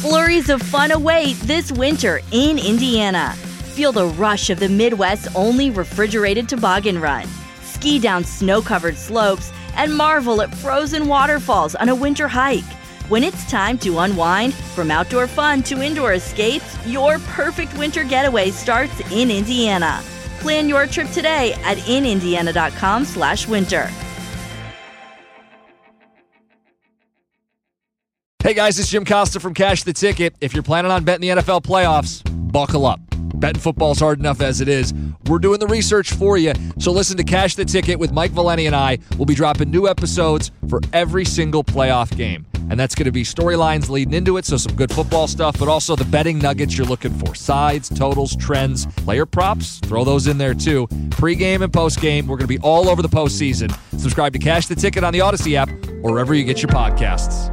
Flurries of fun await this winter in Indiana. Feel the rush of the Midwest's only refrigerated toboggan run. Ski down snow-covered slopes and marvel at frozen waterfalls on a winter hike. When it's time to unwind, from outdoor fun to indoor escapes, your perfect winter getaway starts in Indiana. Plan your trip today at inindiana.com/winter. Hey guys, it's Jim Costa from Cash the Ticket. If you're planning on betting the NFL playoffs, buckle up. Betting football's hard enough as it is. We're doing the research for you. So listen to Cash the Ticket with Mike Valeni and I. We'll be dropping new episodes for every single playoff game. And that's going to be storylines leading into it, so some good football stuff, but also the betting nuggets you're looking for. Sides, totals, trends, player props, throw those in there too. Pre-game and post-game, we're going to be all over the postseason. Subscribe to Cash the Ticket on the Odyssey app or wherever you get your podcasts.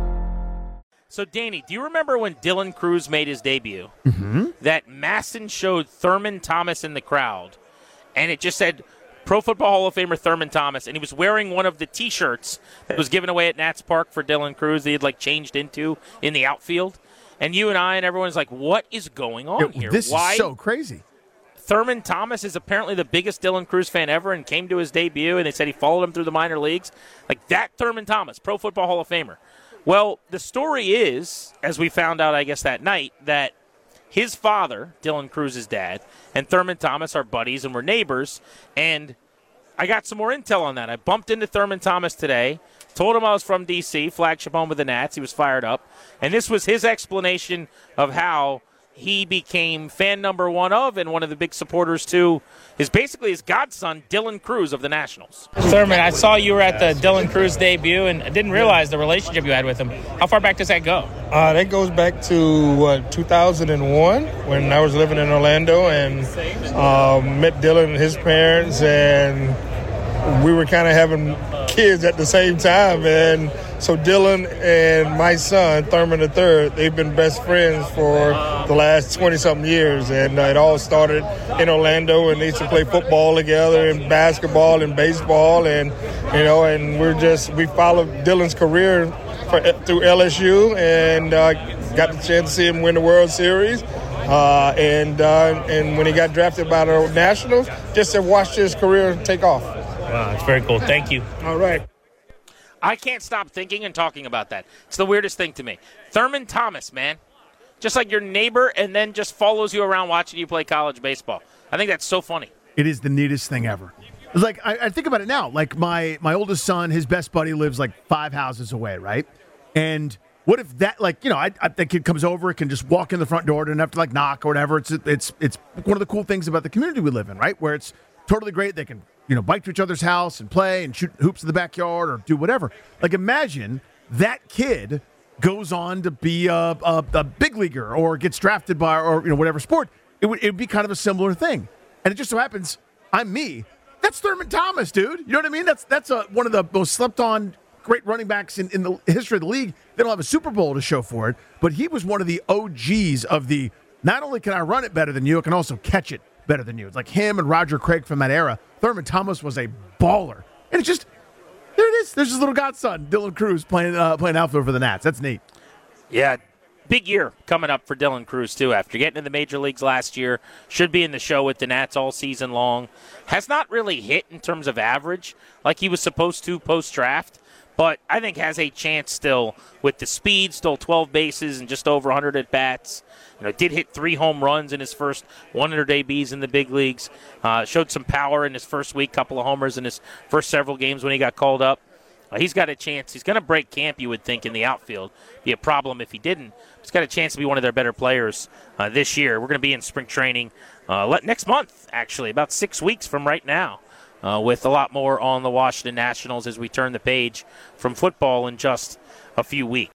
So, Danny, do you remember when Dylan Cruz made his debut? Mm-hmm. That Masson showed Thurman Thomas in the crowd, and it just said Pro Football Hall of Famer Thurman Thomas, and he was wearing one of the T-shirts that was given away at Nats Park for Dylan Cruz that he had, changed into in the outfield. And you and I and everyone's like, what is going on here? This is so crazy. Thurman Thomas is apparently the biggest Dylan Cruz fan ever and came to his debut, and they said he followed him through the minor leagues. That Thurman Thomas, Pro Football Hall of Famer. Well, the story is, as we found out, I guess, that night, that his father, Dylan Cruz's dad, and Thurman Thomas are buddies and were neighbors, and I got some more intel on that. I bumped into Thurman Thomas today, told him I was from D.C., flagship home of the Nats. He was fired up, and this was his explanation of how he became fan number one of and one of the big supporters to is basically his godson, Dylan Cruz of the Nationals. Thurman, I saw you were at the Dylan Cruz debut and I didn't realize the relationship you had with him. How far back does that go? That goes back to, 2001 when I was living in Orlando and met Dylan and his parents, and we were kind of having kids at the same time. And so Dylan and my son, Thurman III, they've been best friends for the last 20-something years. And it all started in Orlando, and they used to play football together and basketball and baseball. And, and we followed Dylan's career through LSU and got the chance to see him win the World Series. And when he got drafted by the Nationals, just to watch his career take off. Wow, that's very cool. Thank you. All right. I can't stop thinking and talking about that. It's the weirdest thing to me. Thurman Thomas, man. Just like your neighbor and then just follows you around watching you play college baseball. I think that's so funny. It is the neatest thing ever. It's I think about it now. My oldest son, his best buddy lives 5 houses away, right? And what if that, the kid comes over, can just walk in the front door, doesn't have to knock or whatever. It's one of the cool things about the community we live in, right? Where it's totally great. They can bike to each other's house and play and shoot hoops in the backyard or do whatever. Imagine that kid goes on to be a big leaguer or gets drafted by whatever sport. It would be kind of a similar thing. And it just so happens I'm me. That's Thurman Thomas, dude. You know what I mean? That's one of the most slept on great running backs in the history of the league. They don't have a Super Bowl to show for it, but he was one of the OGs of the not only can I run it better than you, I can also catch it better than you. It's like him and Roger Craig from that era. Thurman Thomas was a baller. And it's just, there it is. There's his little godson, Dylan Cruz, playing outfield for the Nats. That's neat. Yeah, big year coming up for Dylan Cruz, too. After getting in the major leagues last year, should be in the show with the Nats all season long. Has not really hit in terms of average like he was supposed to post-draft, but I think has a chance still with the speed, still 12 bases and just over 100 at-bats. Did hit 3 home runs in his first 100 ABs in the big leagues. Showed some power in his first week, couple of homers in his first several games when he got called up. He's got a chance. He's going to break camp, you would think, in the outfield. Be a problem if he didn't. He's got a chance to be one of their better players this year. We're going to be in spring training next month, actually, about 6 weeks from right now, with a lot more on the Washington Nationals as we turn the page from football in just a few weeks.